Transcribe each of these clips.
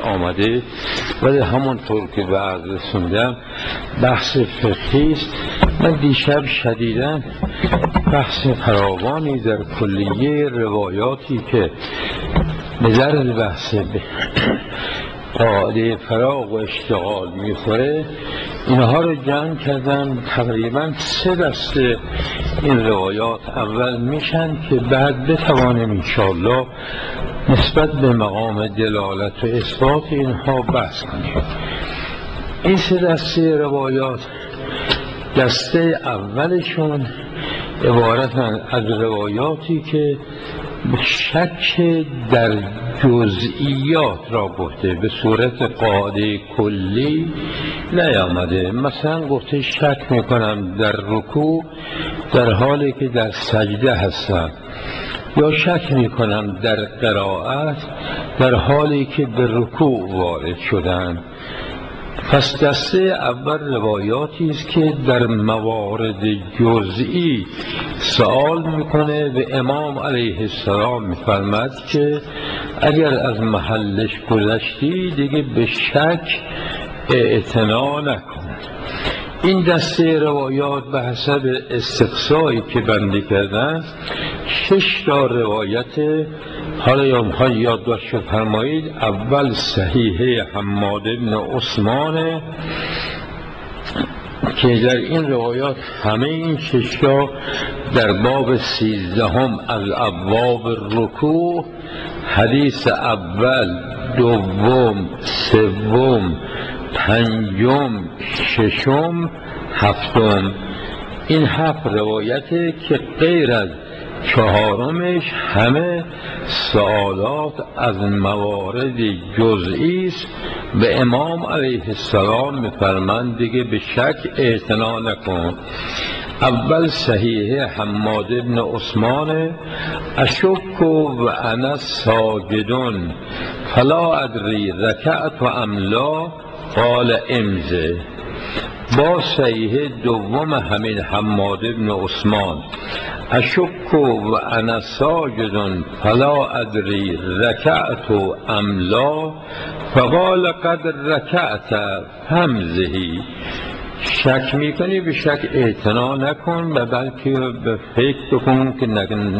آمده، ولی همونطور که به عرض رسوندم بحث فقهی است. من دیشب شدیداً بحث فراوانی در کلیه روایاتی که به درد بحث قاعده فراغ و اشتغال میخوره اینها رو جمع کردم. تقریبا 3 دسته این روایات اول میشن که بعد بتوانیم انشاءالله نسبت به مقام دلالت و اثبات اینها بحث کنیم. این 3 دسته روایات، دسته اولشون عبارتن از روایاتی که شک در جزئیات را گفته، به صورت قاعده کلی نیامده. مثلا گفته شک میکنم در رکوع در حالی که در سجده هستم، یا شک میکنم در قرائت در حالی که به رکوع وارد شدم. پس دسته اول روایاتی است که در موارد جزئی سوال میکنه و امام علیه السلام میفرماد که اگر از محلش گذشتی دیگه به شک اعتنا نکن. این دسته روایات به حسب استقصایی که بنده کردن 6 تا روایت. حالا یادداشت فرمایید. اول صحیحه حماد بن عثمان که در این روایات همه این 6 تا در باب 13 از ابواب رکوع، حدیث اول، دوم، سوم، پنجم، ششم، هفتم، این 7 روایته که غیر از 4مش همه سوالات از موارد جزئی است و امام علیه السلام میفرماند دیگه به شک اعتنا نکن. اول صحیح حماد بن عثمان: اشک و انا ساجدون فلا ادری رکعت و ام لا قال امزه. با صحیح دوم همین حماد بن عثمان: اشک و انا ساجد فلا ادری رکعت ام لا فقال قد رکعت فامزحی. شک میکنی به شک اعتنا نکن و بلکه به فکر بکن که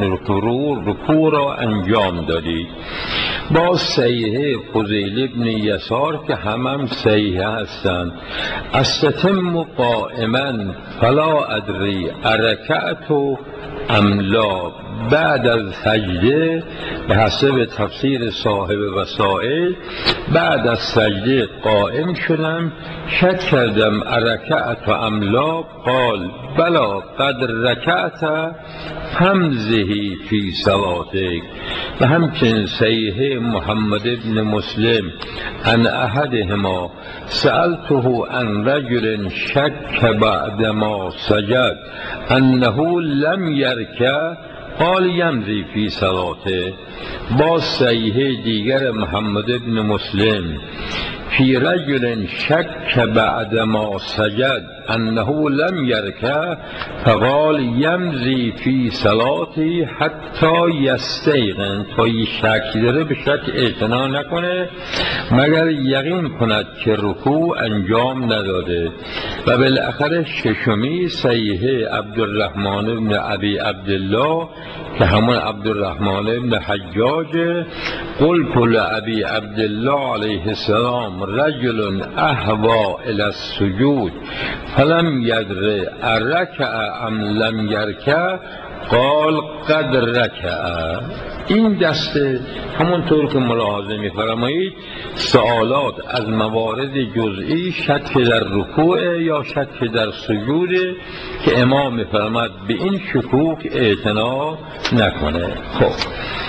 رکوع را انجام دادی. با صحیح فضیل ابن یسار که هم صحیح هستند: استتم قائما فلا ادری ارکعت ام لا. بعد از سجده به حسب تفسیر صاحب وسائل بعد از سجده قائم شدم، شک کردم ارکعت و ام لا قال بلا قد رکعت فامزحی فی صلاتک. و همچنین صحیح محمد ابن مسلم عن احدهما: سألته عن رجل شک بعد ما سجد انه لم یرکع قال یمضی فی صلاته. با صحیح دیگر محمد ابن مسلم: فی رجل شک بعد ما سجد انه لم یرکع فقال یمضی فی صلاتی حتی یستیقن. تا شک داره به شک اعتنا نکنه مگر یقین کند که رکوع انجام نداده. و بالاخره ششمی صحیح عبدالرحمن بن ابی عبدالله که همون عبدالرحمن بن حجاج: قلت لابی عبدالله علیه السلام رجل اهوى الى السجود فلم یدر ارکع ام لم یرکع قال قد رکع. این دسته همونطور که ملاحظه می‌فرمایید سوالات از موارد جزئی، شک در رکوع یا شک در سجود که امام می‌فرماد به این شکوک اعتنا نکنه. خب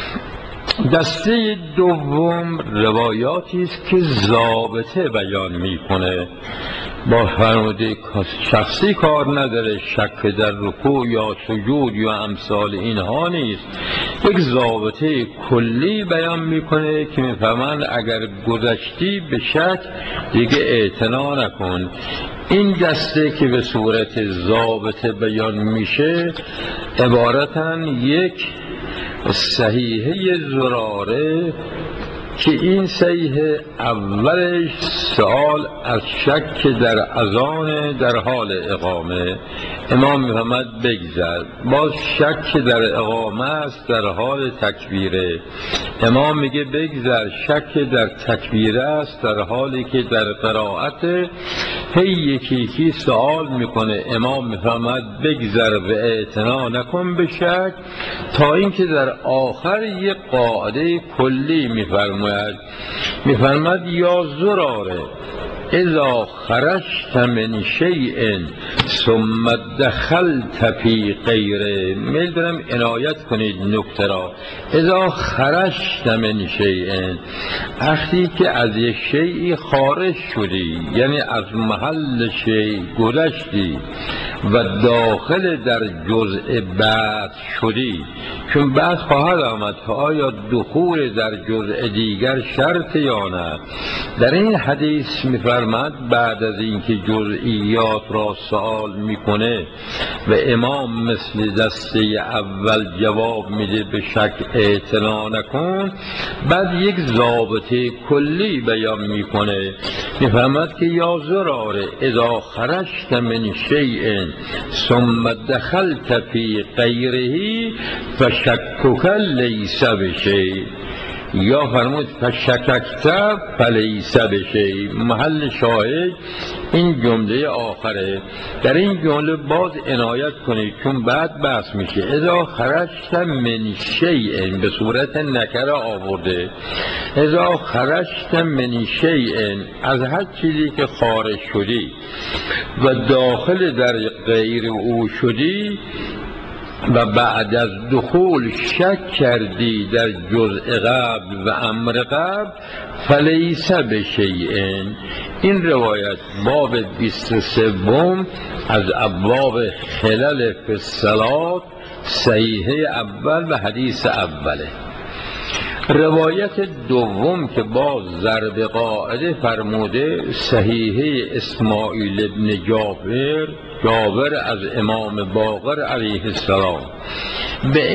دسته دوم روایاتی است که ضابطه بیان میکنه، با فرموده شخصی کار نداره، شک در رکوع یا سجود یا امثال اینها نیست، یک ضابطه کلی بیان میکنه که میفهمن اگر گذشتی به شک دیگه اعتنا نکن. این دسته که به صورت ضابطه بیان میشه عبارتن: یک صحیحه زراره که این صحیح اولش سوال از شک در اذان در حال اقامه. امام میفرماید بگذر. باز شک در اقامه است در حال تکبیره. امام میگه بگذر. شک در تکبیره است در حالی که در قرائت. هی یکی سوال میکنه. امام میفرماید بگذر و اعتنا نکن به شک، تا اینکه در آخر یک قاعده کلی میفرماید یا زراره اذا خرجت من شیء ثم دخلت فی غیره. میل دارم عنایت کنید نکته را. اذا خرجت من شیء، وقتی که از یک شیئی خارج شدی، یعنی از محل شیء گذشتی و داخل در جزء بعد شدی، چون بعد خواهد آمد که آیا دخول در جزء دیگر شرط یا نه. در این حدیث میفرماید بعد از اینکه جزئیات را سوال میکنه و امام مثل دسته اول جواب میده به شک اعتنا نکن، بعد یک ضابطه کلی بیان میکنه. میفهمد که یا زراره اذا خرجت من شیء ثم دخلت فی غیره فشکک لیس بشیء، یا فرمود فشککت فلیس بشیء. محل شاهد این جمله آخره. در این جمله باز عنایت کنید چون بعد بحث میشه. اذا خرجت من شیء به صورت نکره آورده. اذا خرجت من شیء، از هر چیزی که خارج شدی و داخل در غیر او شدی و بعد از دخول شک کردی در جزء قبل و امر قبل، فلیس بشیء. این روایت باب 23 از ابواب خلل فی الصلاة، صحیحه اول و حدیث اوله. روایت دوم که باز ضرب قاعده فرموده، صحیحه اسماعیل ابن جابر از امام باقر علیه السلام، به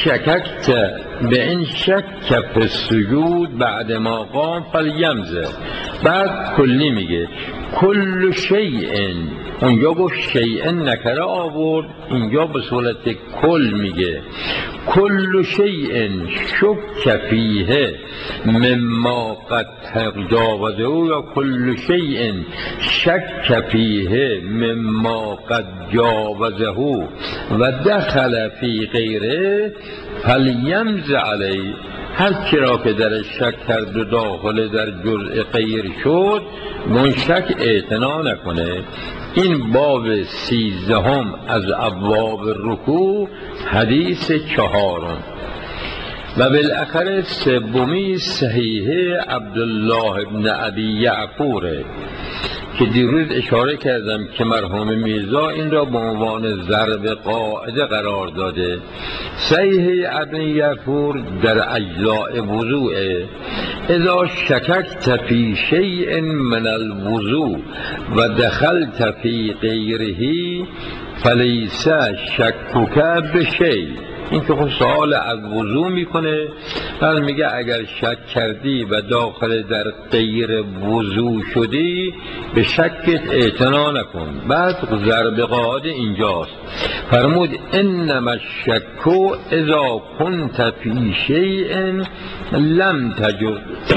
این شک فی السجود بعد ما قام فلیمزه. بعد کلی میگه کل شیء، اونجا گفت شیء نکره آورد، اینجا به صورت کل میگه کل شیء شک فیه مما قد تجاوزه، یا کل شیء شک فیه مما قد جاوزه و دخل فی غیره فلیمز علی. هر چرا که در شک کرد و داخل در جزء غیر شد، من شک اعتنا نکنه. این باب 13 از ابواب رکوع، حدیث 4. و بالاخره سومی صحیحه عبدالله ابن ابی یعفوره که دیروز اشاره کردم که مرحوم میرزا این را به عنوان ضرب قاعده قرار داده. صحیح ابن یعفور در اجزاء وضوء، اذا شککت فی شیء من الوضوء و دخلت فی غیره فلیس شکک بشیء. این که خود سوال از وضو میکنه، بعد میگه اگر شک کردی و داخل در غیر وضو شدی به شکت اعتنا نکن. بعد ضرب قاعده اینجاست، فرمود انما الشک اذا كنت فی شیء لم تجز.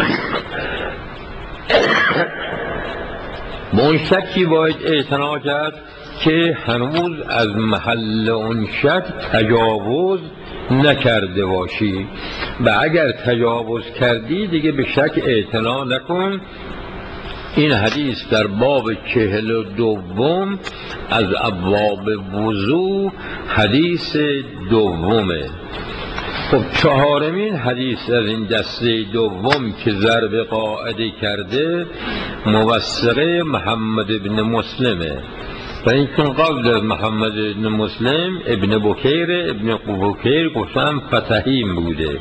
با اون شکی باید اعتنا کرد که هنوز از محل اون شک تجاوز نکرده باشی، و اگر تجاوز کردی دیگه به شک اعتنا نکن. این حدیث در باب 42 از ابواب وضوء، حدیث 2. خب 4مین حدیث از این دسته دوم که ضرب قاعده کرده، موثقه محمد ابن مسلمه. و این چون قبل از محمد ابن مسلم ابن بکیر گفتم فتحیم بوده.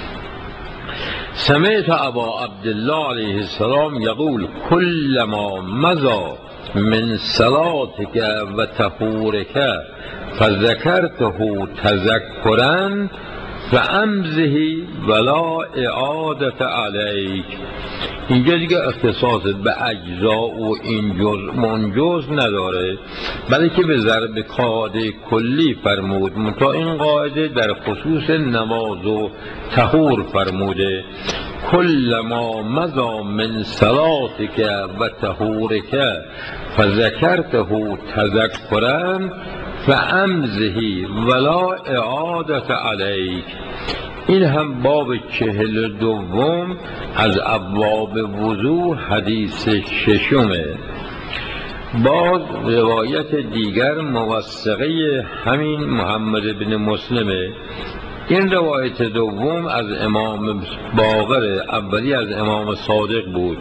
سمعت ابا عبدالله علیه السلام یقول کلما مضى من صلاتك و طهورك فذكرته تذكرا فامضه ولا اعادة علیک. اینجا دیگه اختصاص به اجزا و این جزء و اون جزء نداره، بلکه به ضرب قاعده کلی فرمود. منتها این قاعده در خصوص نماز و طهور فرموده: کل ما مضی من صلاتک و طهورک فذکرته تذکرا فامضه ولا اعادة علیک. این هم باب 42 از ابواب وضو حدیث ششمه. باز روایت دیگر موثقه همین محمد بن مسلمه. این روایت دوم از امام باقر، اولی از امام صادق بود.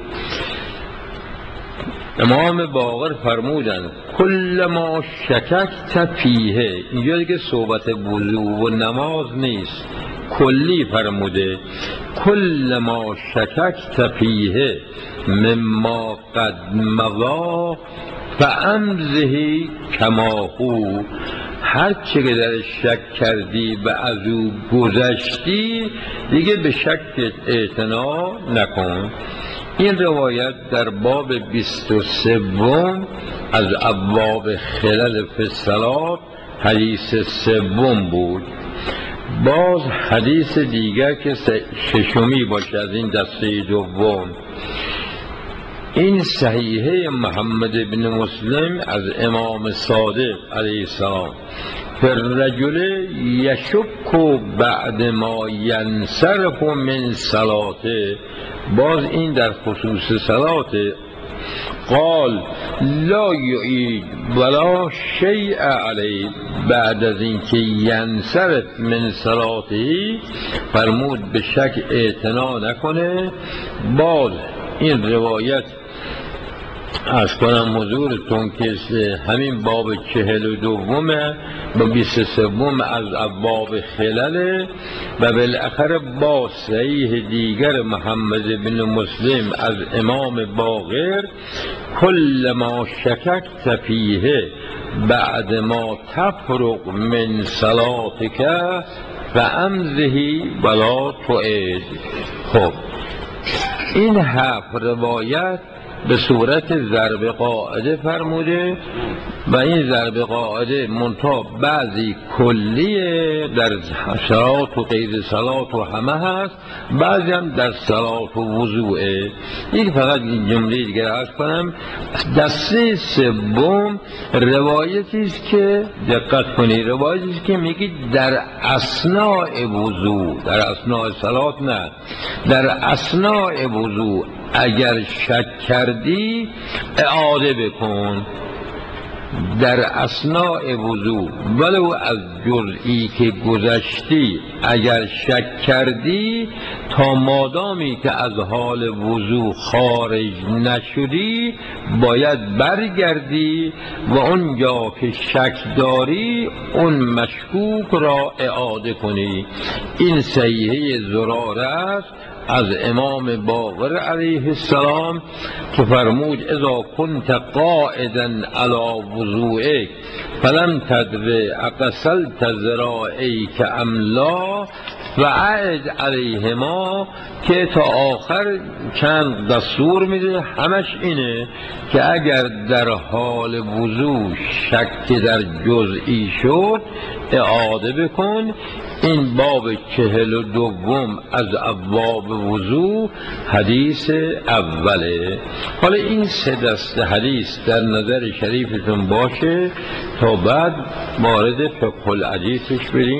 امام باقر فرمودند کل ما شککت فیه. اینجا دیگه صحبت وضو و نماز نیست، کلی فرموده: کل ما شککت فیه مما قد مضی فامضه کما هو. هر چه که در شک کردی و از او گذشتی دیگه به شک اعتنا نکن. این روایت در باب 23 از ابواب خلل فی الصلاة حدیث 3 بود. باز حدیث دیگر که ششمی باشه از این دسته دوم، این صحیحه محمد بن مسلم از امام صادق علیه السلام: فالرجل یشک بعد ما ینصرف من صلاته. باز این در خصوص صلاته. قال لا یعید ولا شیء علیه. بعد از اینکه ینصرف من صلاته فرمود به شک اعتنا نکنه. باز این روایت از کنم حضورتون که همین باب 42 و 23 از ابواب خلل و بالاخره با صحیح دیگر محمد بن مسلم از امام باقر: کل ما شککت فیه بعد ما تفرق من صلاتک فامضه ولا تعید. خب این 7 روایت به صورت ضرب قاعده فرموده و این ضرب قاعده منتها بعضی کلیه در صلات و غیر صلات و همه هست، بعضی هم در صلات و وضوعه. یک فقط این جمله دیگر عرض کنم. دسته 3 روایتی است که دقت کنی، روایتی است که میگی در اثناء وضو، در اثناء صلات نه، در اثناء وضو اگر شک کردی اعاده بکن. در اثناء وضو ولو از جزئی که گذشتی اگر شک کردی، تا مادامی که از حال وضو خارج نشدی باید برگردی و اونجا که شک داری اون مشکوک را اعاده کنی. این صحیحه زراره است از امام باقر علیه السلام که فرمود: اذا کنت قائدا علی وضوئک فلم تدر اغسلت ذراعیک ام لا فاعد علیهما. که تا آخر چند دستور میده، همش اینه که اگر در حال وضو شک در جزئی شد اعاده بکن. این باب 42 از ابواب وضو حدیث اوله. حالا این 3 دسته حدیث در نظر شریفتون باشه تا بعد وارد فقه الحدیثش بریم.